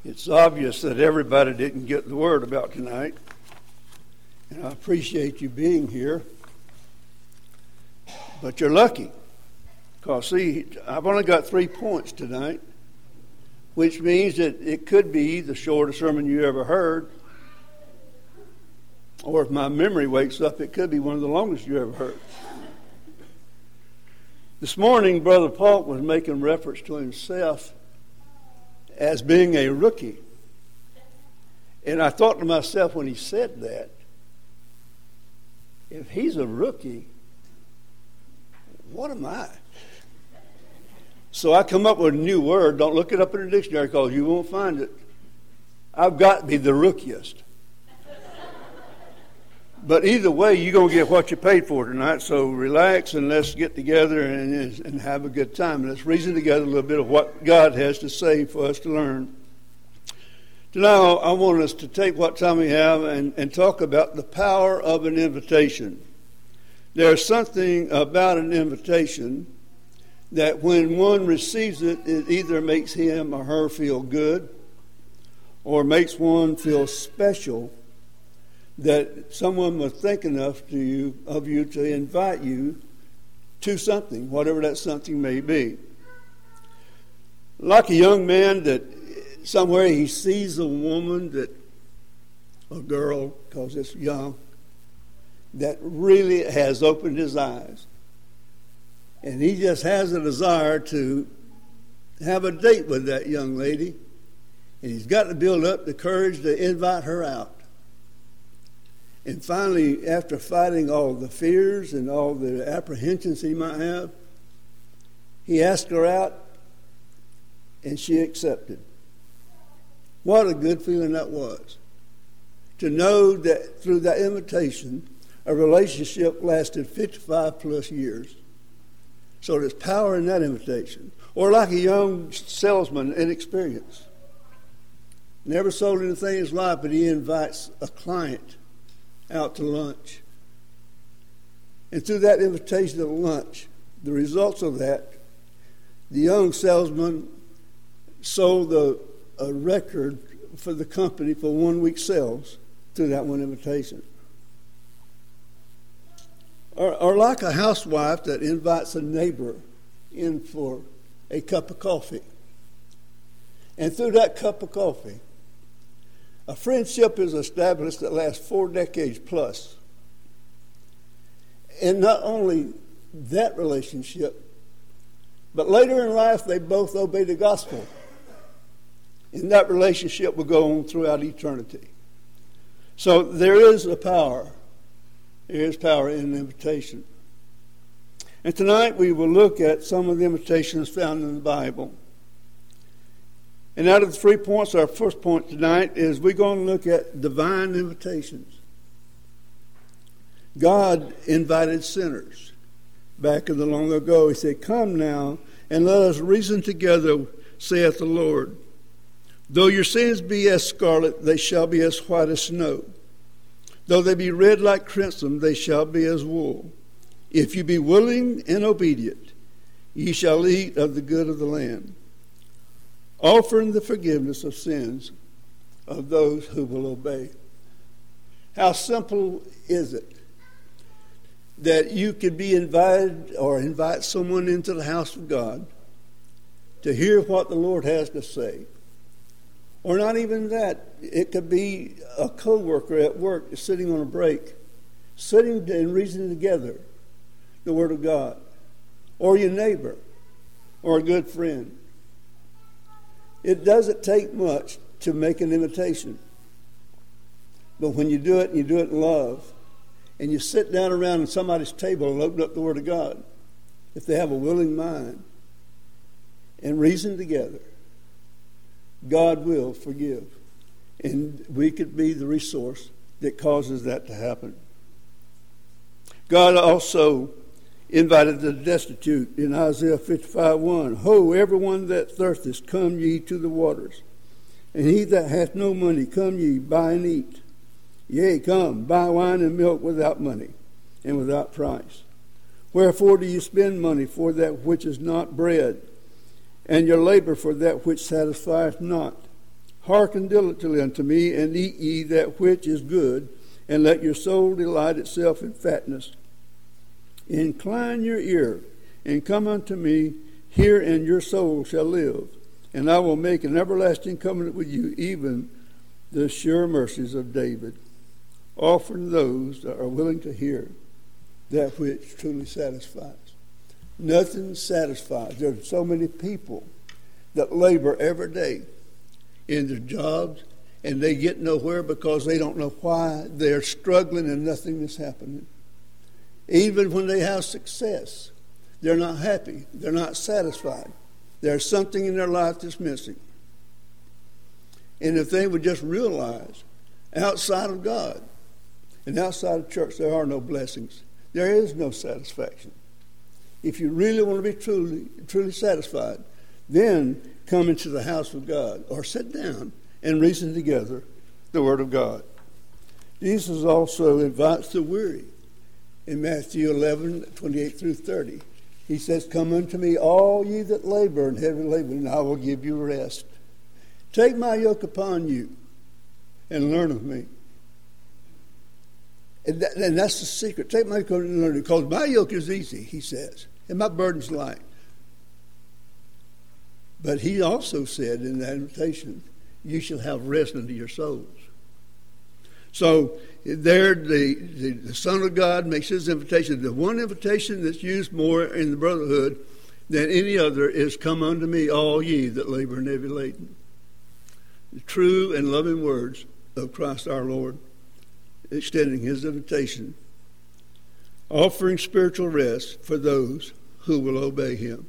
It's obvious that everybody didn't get the word about tonight, and I appreciate you being here. But you're lucky, because see, I've only got 3 points tonight, which means that it could be the shortest sermon you ever heard, or if my memory wakes up, it could be one of the longest you ever heard. This morning, Brother Paul was making reference to himself as being a rookie. And I thought to myself when he said that, if he's a rookie, what am I? So I come up with a new word. Don't look it up in the dictionary because you won't find it. I've got to be the rookiest. But either way, you're going to get what you paid for tonight. So relax and let's get together and have a good time. Let's reason together a little bit of what God has to say for us to learn. Tonight, I want us to take what time we have and talk about the power of an invitation. There's something about an invitation that when one receives it, it either makes him or her feel good or makes one feel special, that someone was thinking of you to invite you to something, whatever that something may be. Like a young man that somewhere he sees a woman, a girl, because it's young, that really has opened his eyes. And he just has a desire to have a date with that young lady. And he's got to build up the courage to invite her out. And finally, after fighting all the fears and all the apprehensions he might have, he asked her out, and she accepted. What a good feeling that was. To know that through that invitation, a relationship lasted 55 plus years. So there's power in that invitation. Or like a young salesman, inexperienced. Never sold anything in his life, but he invites a client out to lunch. And through that invitation to lunch, the results of that, the young salesman sold a record for the company for 1 week sales through that one invitation. Or like a housewife that invites a neighbor in for a cup of coffee. And through that cup of coffee, a friendship is established that lasts 4 decades plus. And not only that relationship, but later in life they both obey the gospel. And that relationship will go on throughout eternity. So there is a power. There is power in an invitation. And tonight we will look at some of the invitations found in the Bible. And out of the 3 points, our first point tonight is we're going to look at divine invitations. God invited sinners back in the long ago. He said, "Come now, and let us reason together, saith the Lord. Though your sins be as scarlet, they shall be as white as snow. Though they be red like crimson, they shall be as wool. If you be willing and obedient, ye shall eat of the good of the land, offering the forgiveness of sins of those who will obey." How simple is it that you could be invited or invite someone into the house of God to hear what the Lord has to say. Or not even that. It could be a co-worker at work sitting on a break, sitting and reasoning together the Word of God. Or your neighbor, or a good friend. It doesn't take much to make an invitation. But when you do it, and you do it in love, and you sit down around somebody's table and open up the Word of God, if they have a willing mind, and reason together, God will forgive. And we could be the resource that causes that to happen. God also invited the destitute in Isaiah 55:1. "Ho, everyone that thirsteth, come ye to the waters. And he that hath no money, come ye, buy and eat. Yea, come, buy wine and milk without money and without price. Wherefore do you spend money for that which is not bread, and your labor for that which satisfieth not? Hearken diligently unto me, and eat ye that which is good, and let your soul delight itself in fatness. Incline your ear, and come unto me, hear, and your soul shall live. And I will make an everlasting covenant with you, even the sure mercies of David, offering those that are willing to hear that which truly satisfies. Nothing satisfies. There are so many people that labor every day in their jobs, and they get nowhere because they don't know why they're struggling and nothing is happening. Even when they have success, they're not happy. They're not satisfied. There's something in their life that's missing. And if they would just realize outside of God and outside of church, there are no blessings. There is no satisfaction. If you really want to be truly satisfied, then come into the house of God or sit down and reason together the Word of God. Jesus also invites the weary in Matthew 11:28 through 30. He says, "Come unto me, all ye that labor and heavy labor, and I will give you rest. Take my yoke upon you and learn of me." And that's the secret. Take my yoke and learn, because my yoke is easy, he says, and my burden's light. But he also said in that invitation, you shall have rest unto your souls. So there the Son of God makes his invitation. The one invitation that's used more in the brotherhood than any other is, "Come unto me, all ye that labor and heavy laden." The true and loving words of Christ our Lord, extending his invitation, offering spiritual rest for those who will obey him.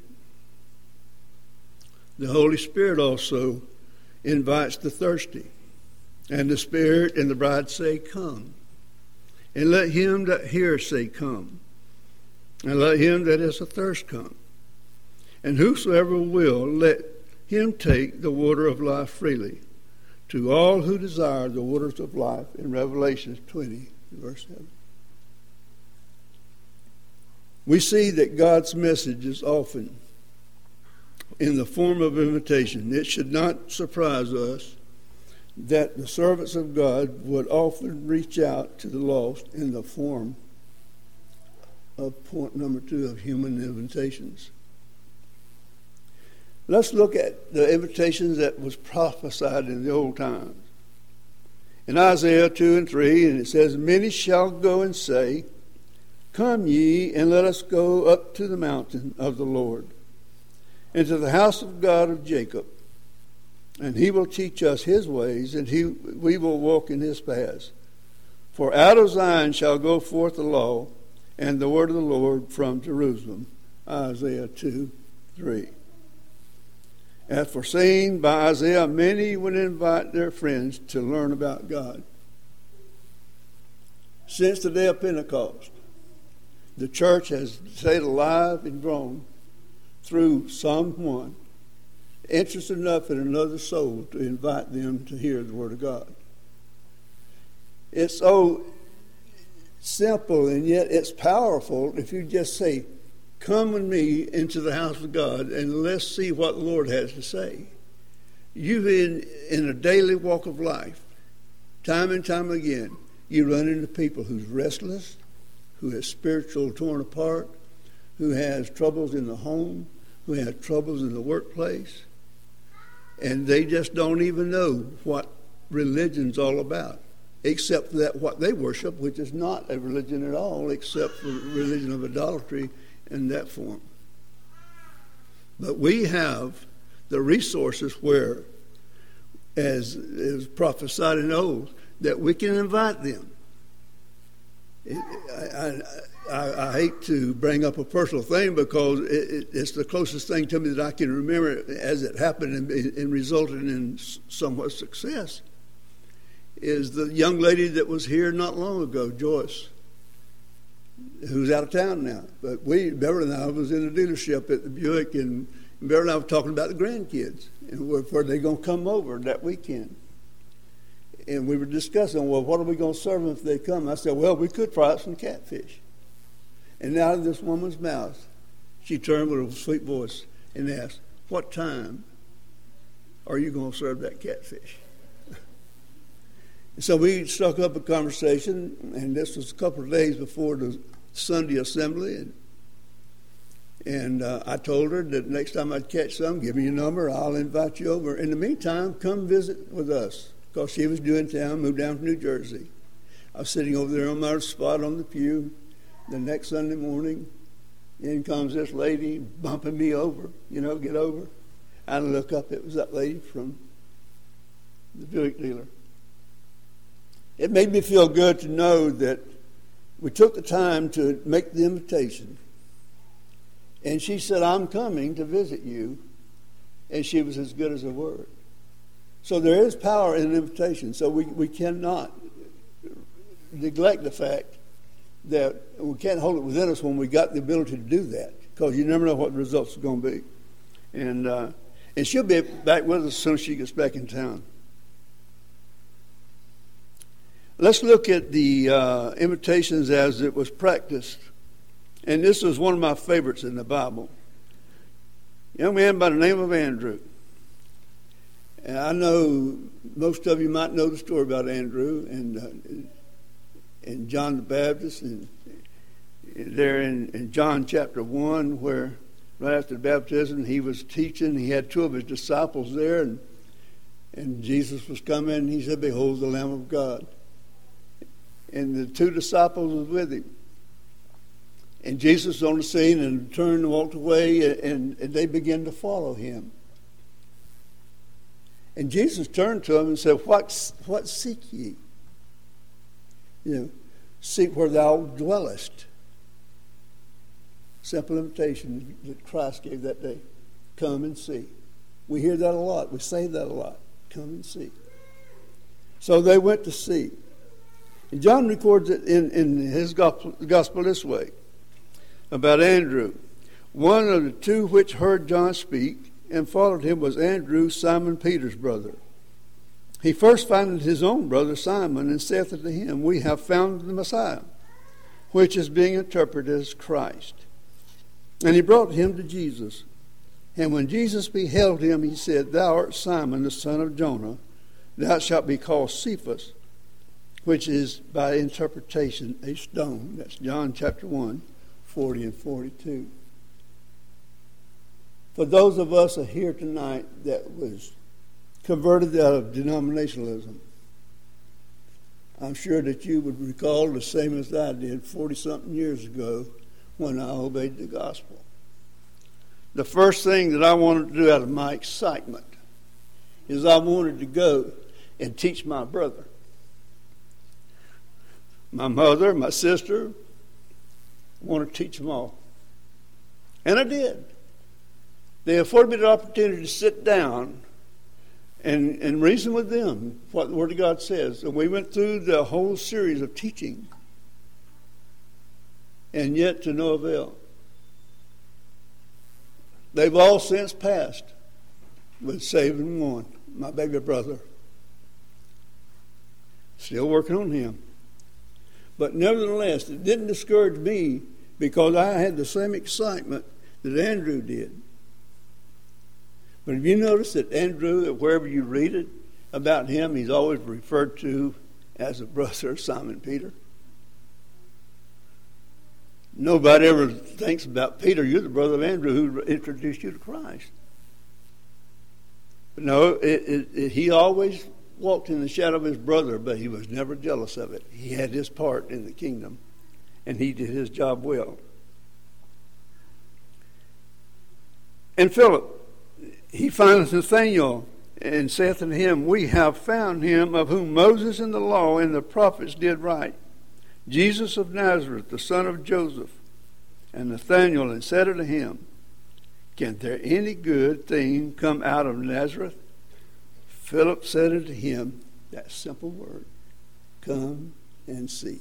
The Holy Spirit also invites the thirsty. And the Spirit and the bride say, "Come." And let him that hears say, "Come." And let him that is athirst come. And whosoever will, let him take the water of life freely. To all who desire the waters of life, in Revelation 20, verse 7. We see that God's message is often in the form of invitation. It should not surprise us that the servants of God would often reach out to the lost in the form of point number 2 of human invitations. Let's look at the invitations that was prophesied in the old times. In Isaiah 2 and 3, and it says, "Many shall go and say, Come ye, and let us go up to the mountain of the Lord, and to the house of God of Jacob. And he will teach us his ways, and we will walk in his paths. For out of Zion shall go forth the law, and the word of the Lord from Jerusalem." Isaiah 2:3. As foreseen by Isaiah, many would invite their friends to learn about God. Since the day of Pentecost, the church has stayed alive and grown through someone interested enough in another soul to invite them to hear the Word of God. It's so simple, and yet it's powerful if you just say, "Come with me into the house of God, and let's see what the Lord has to say." You've been in a daily walk of life, time and time again, you run into people who's restless, who has spiritual torn apart, who has troubles in the home, who has troubles in the workplace, and they just don't even know what religion's all about, except for that what they worship, which is not a religion at all, except for religion of idolatry in that form. But we have the resources where, as is prophesied in old, that we can invite them. I hate to bring up a personal thing because it's the closest thing to me that I can remember as it happened and resulted in somewhat success, is the young lady that was here not long ago, Joyce, who's out of town now. But Beverly and I was in a dealership at the Buick, and Beverly and I were talking about the grandkids and where they're going to come over that weekend. And we were discussing, well, what are we going to serve them if they come? I said, well, we could fry up some catfish. And out of this woman's mouth, she turned with a sweet voice and asked, "What time?" or are you going to serve that catfish? So we struck up a conversation, and this was a couple of days before the Sunday assembly. And I told her that next time I'd catch some, give me your number, I'll invite you over. In the meantime, come visit with us, because she was due in town, moved down from New Jersey. I was sitting over there on my spot on the pew. The next Sunday morning, in comes this lady bumping me over, get over. I look up, it was that lady from the Buick dealer. It made me feel good to know that we took the time to make the invitation. And she said, I'm coming to visit you. And she was as good as her word. So there is power in an invitation. So we cannot neglect the fact that we can't hold it within us when we got the ability to do that, because you never know what the results are going to be. And she'll be back with us as soon as she gets back in town. Let's look at the invitations as it was practiced. And this was one of my favorites in the Bible. A young man by the name of Andrew. And I know most of you might know the story about Andrew and John the Baptist, and there in John chapter 1, where right after the baptism he was teaching. He had two of his disciples there, and Jesus was coming, and he said, behold the Lamb of God. And the two disciples was with him. And Jesus was on the scene and turned and walked away, and they began to follow him. And Jesus turned to them and said, What seek ye? Seek where thou dwellest. Simple invitation that Christ gave that day. Come and see. We hear that a lot. We say that a lot. Come and see. So they went to see. And John records it in his gospel this way about Andrew. One of the two which heard John speak and followed him was Andrew, Simon Peter's brother. He first found his own brother Simon, and saith unto him, We have found the Messiah, which is being interpreted as Christ. And he brought him to Jesus. And when Jesus beheld him, he said, Thou art Simon, the son of Jonah. Thou shalt be called Cephas, which is by interpretation a stone. That's John chapter 1, 40 and 42. For those of us here tonight that was converted out of denominationalism, I'm sure that you would recall the same as I did 40-something years ago when I obeyed the gospel. The first thing that I wanted to do out of my excitement is I wanted to go and teach my brother. My mother, my sister, I wanted to teach them all. And I did. They afforded me the opportunity to sit down and reason with them what the Word of God says. And we went through the whole series of teaching. And yet to no avail. They've all since passed, but saving one, my baby brother. Still working on him. But nevertheless, it didn't discourage me, because I had the same excitement that Andrew did. But have you noticed that Andrew, that wherever you read it about him, he's always referred to as a brother of Simon Peter? Nobody ever thinks about Peter. You're the brother of Andrew who introduced you to Christ. But no, he always walked in the shadow of his brother, but he was never jealous of it. He had his part in the kingdom, and he did his job well. And Philip, he findeth Nathanael, and saith unto him, We have found him of whom Moses and the law and the prophets did write, Jesus of Nazareth, the son of Joseph. And Nathanael and said unto him, Can there any good thing come out of Nazareth? Philip said unto him, that simple word, Come and see.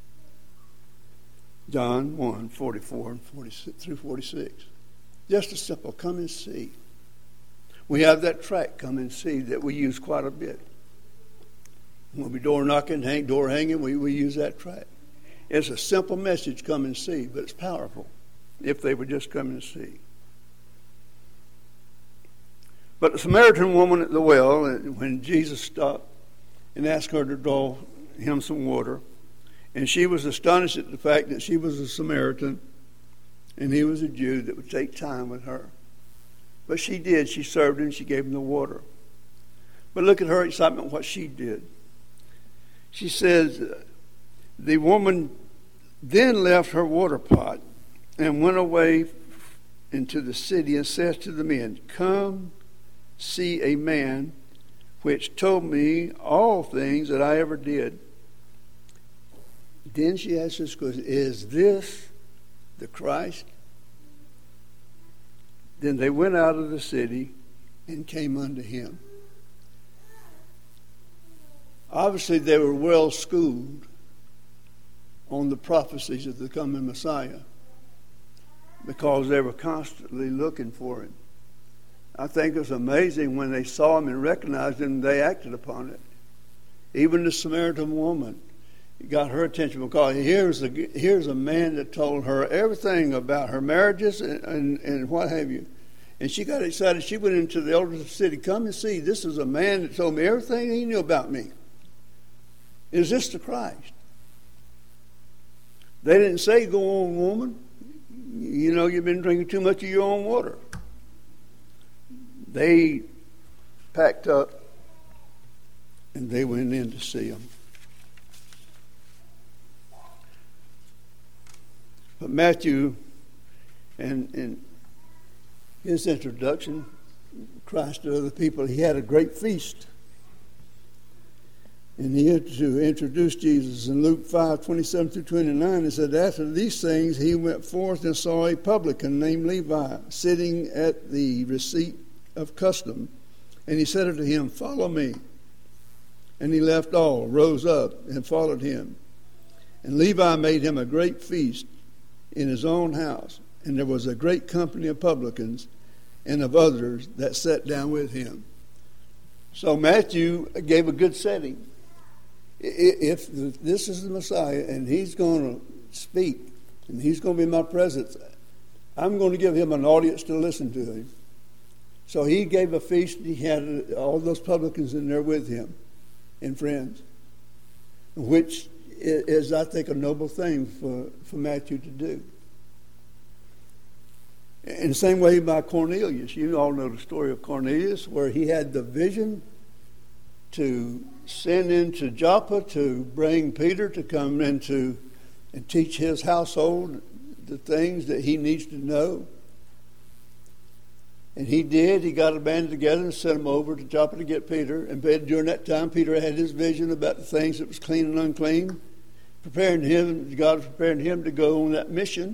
John 1, 44 and 46 through 46. Just a simple, come and see. We have that track, come and see, that we use quite a bit. When we door knocking, door hanging, we use that track. It's a simple message, come and see, but it's powerful if they would just come and see. But the Samaritan woman at the well, when Jesus stopped and asked her to draw him some water, and she was astonished at the fact that she was a Samaritan and he was a Jew, that would take time with her. But she did. She served him. She gave him the water. But look at her excitement, what she did. She says, the woman then left her water pot and went away into the city and said to the men, come see a man which told me all things that I ever did. Then she asked this question, is this the Christ? Then they went out of the city and came unto him. Obviously, they were well schooled on the prophecies of the coming Messiah because they were constantly looking for him. I think it was amazing when they saw him and recognized him, they acted upon it. Even the Samaritan woman got her attention because here's a man that told her everything about her marriages and what have you. And she got excited. She went into the elders of the city. Come and see. This is a man that told me everything he knew about me. Is this the Christ? They didn't say, go on, woman. You know, you've been drinking too much of your own water. They packed up and they went in to see him. But Matthew, and his introduction, Christ to other people, he had a great feast. And he had to introduce Jesus in Luke 5:27-29. It said, after these things he went forth and saw a publican named Levi sitting at the receipt of custom. And he said unto him, follow me. And he left all, rose up, and followed him. And Levi made him a great feast in his own house. And there was a great company of publicans and of others that sat down with him. So Matthew gave a good setting. If this is the Messiah and he's going to speak and he's going to be in my presence, I'm going to give him an audience to listen to him. So he gave a feast. He had all those publicans in there with him and friends, which is, I think, a noble thing for Matthew to do. In the same way by Cornelius. You all know the story of Cornelius, where he had the vision to send into Joppa to bring Peter to come into and teach his household the things that he needs to know. And he did. He got a band together and sent them over to Joppa to get Peter. And during that time, Peter had his vision about the things that was clean and unclean, preparing him. God was preparing him to go on that mission.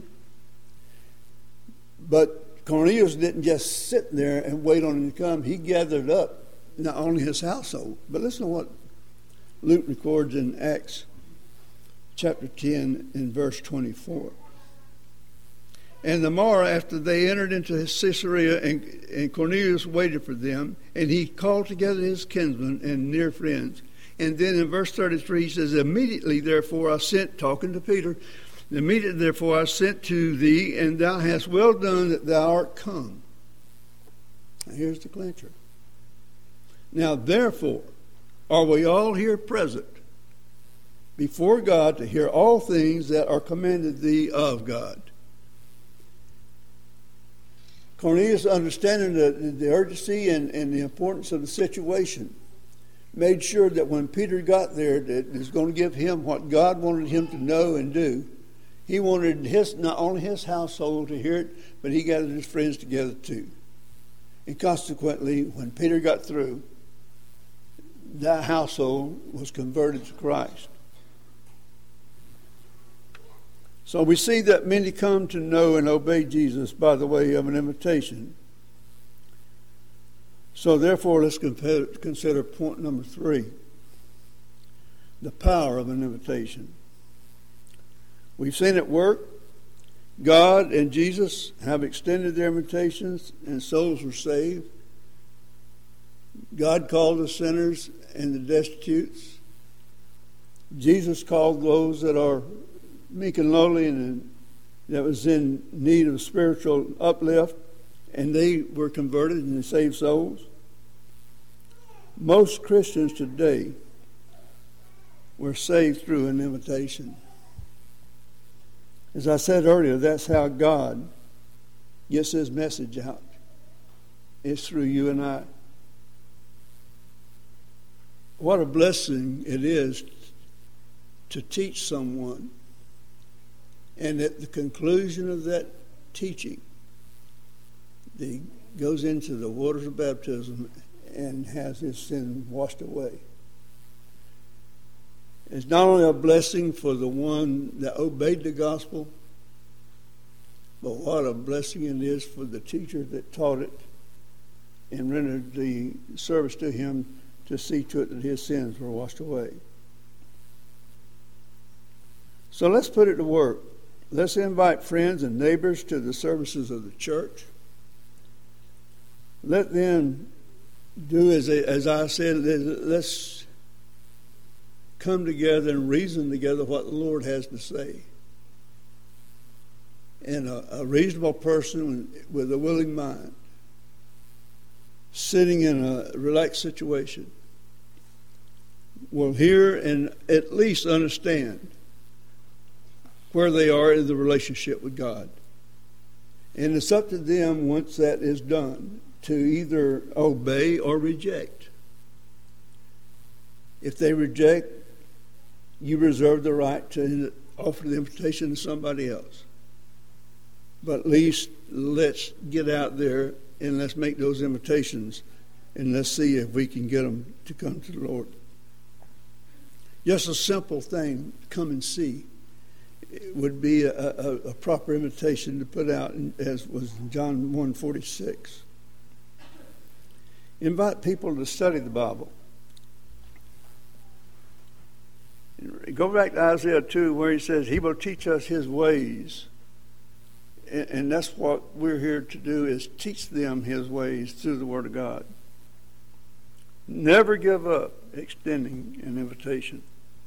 But Cornelius didn't just sit there and wait on him to come. He gathered up not only his household, but listen to what Luke records in Acts chapter 10 and verse 24. And the morrow after they entered into Caesarea, and Cornelius waited for them, and he called together his kinsmen and near friends. And then in verse 33 he says, immediately therefore I sent, talking to Peter, immediately therefore I sent to thee, and thou hast well done that thou art come. Now here's the clincher. Now therefore are we all here present before God to hear all things that are commanded thee of God. Cornelius, understanding the urgency and the importance of the situation, made sure that when Peter got there, that it was going to give him what God wanted him to know and do. He wanted not only his household to hear it, but he gathered his friends together too. And consequently, when Peter got through, that household was converted to Christ. So we see that many come to know and obey Jesus by the way of an invitation. So therefore, let's consider point number 3, the power of an invitation. We've seen it work. God and Jesus have extended their invitations and souls were saved. God called the sinners and the destitutes. Jesus called those that are meek and lowly and that was in need of spiritual uplift, and they were converted and saved souls. Most Christians today were saved through an invitation. As I said earlier, that's how God gets his message out. It's through you and I. What a blessing it is to teach someone, and at the conclusion of that teaching, he goes into the waters of baptism and has his sin washed away. It's not only a blessing for the one that obeyed the gospel, but what a blessing it is for the teacher that taught it and rendered the service to him to see to it that his sins were washed away. So let's put it to work. Let's invite friends and neighbors to the services of the church. Let them do as I said, let's come together and reason together what the Lord has to say. And a reasonable person with a willing mind, sitting in a relaxed situation, will hear and at least understand where they are in the relationship with God. And it's up to them, once that is done, to either obey or reject. If they reject, you reserve the right to offer the invitation to somebody else. But at least let's get out there and let's make those invitations, and let's see if we can get them to come to the Lord. Just a simple thing, come and see, it would be a proper invitation to put out, as was in John 1:46. Invite people to study the Bible. Go back to Isaiah 2 where he says he will teach us his ways. And that's what we're here to do, is teach them his ways through the Word of God. Never give up extending an invitation.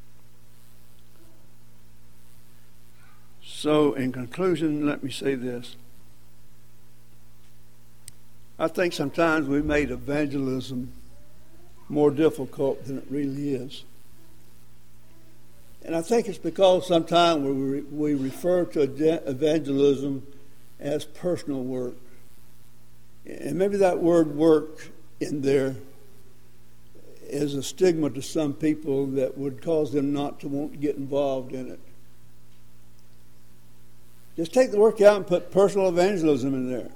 So in conclusion, let me say this. I think sometimes we made evangelism more difficult than it really is. And I think it's because sometimes we refer to evangelism as personal work. And maybe that word work in there is a stigma to some people that would cause them not to want to get involved in it. Just take the work out and put personal evangelism in there.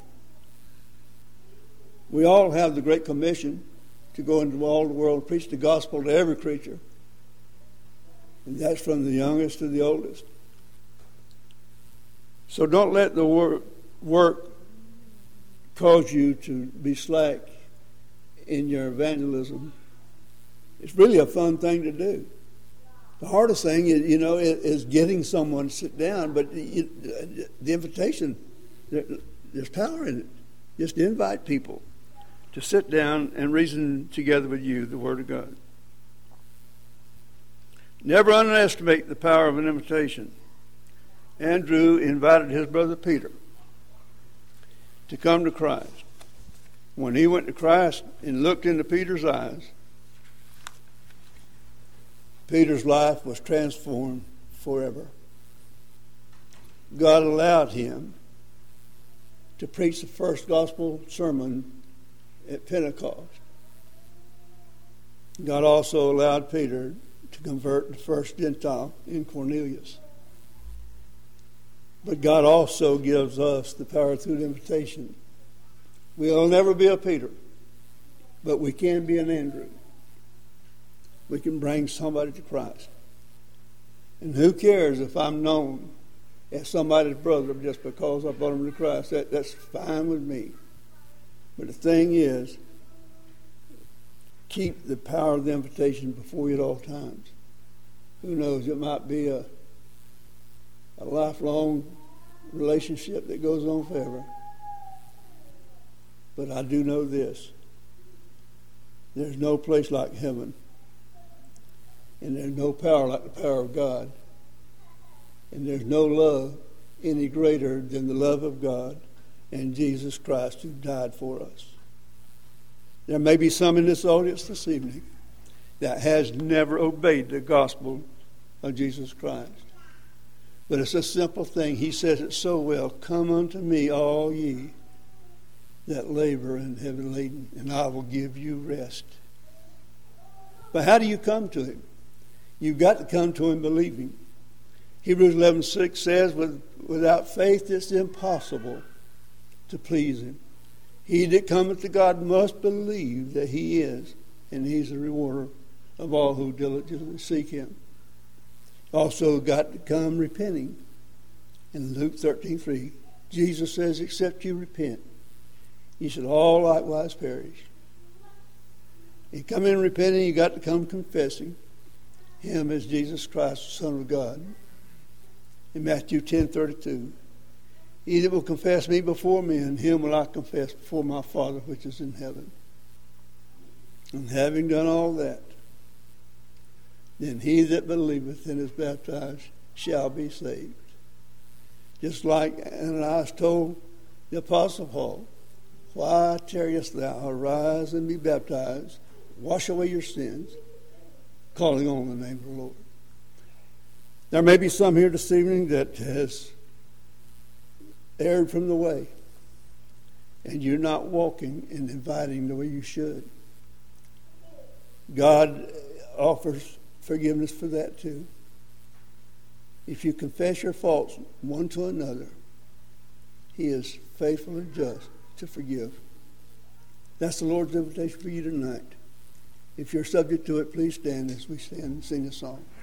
We all have the Great Commission to go into all the world and preach the gospel to every creature. And that's from the youngest to the oldest. So don't let the work cause you to be slack in your evangelism. It's really a fun thing to do. The hardest thing is getting someone to sit down, but the invitation, there's power in it. Just invite people to sit down and reason together with you the Word of God. Never underestimate the power of an invitation. Andrew invited his brother Peter to come to Christ. When he went to Christ and looked into Peter's eyes, Peter's life was transformed forever. God allowed him to preach the first gospel sermon at Pentecost. God also allowed Peter to convert the first Gentile in Cornelius. But God also gives us the power through the invitation. We'll never be a Peter, but we can be an Andrew. We can bring somebody to Christ. And who cares if I'm known as somebody's brother just because I brought him to Christ? That's fine with me. But the thing is, keep the power of the invitation before you at all times. Who knows, it might be a lifelong relationship that goes on forever. But I do know this. There's no place like heaven. And there's no power like the power of God. And there's no love any greater than the love of God and Jesus Christ who died for us. There may be some in this audience this evening that has never obeyed the gospel of Jesus Christ. But it's a simple thing. He says it so well. Come unto me, all ye that labor and heavy laden, and I will give you rest. But how do you come to him? You've got to come to him believing. Hebrews 11:6 says, without faith it's impossible to please him. He that cometh to God must believe that he is, and he's the rewarder of all who diligently seek him. Also got to come repenting. In Luke 13:3, Jesus says, except you repent, you should all likewise perish. You come in repenting, you got to come confessing him as Jesus Christ, the Son of God. In Matthew 10:32, he that will confess me before men, him will I confess before my Father which is in heaven. And having done all that, then he that believeth and is baptized shall be saved. Just like Ananias told the Apostle Paul, why tarriest thou? Arise and be baptized, wash away your sins, calling on the name of the Lord. There may be some here this evening that has erred from the way, and you're not walking and inviting the way you should. God offers forgiveness for that too. If you confess your faults one to another, he is faithful and just to forgive. That's the Lord's invitation for you tonight. If you're subject to it, please stand as we stand and sing a song.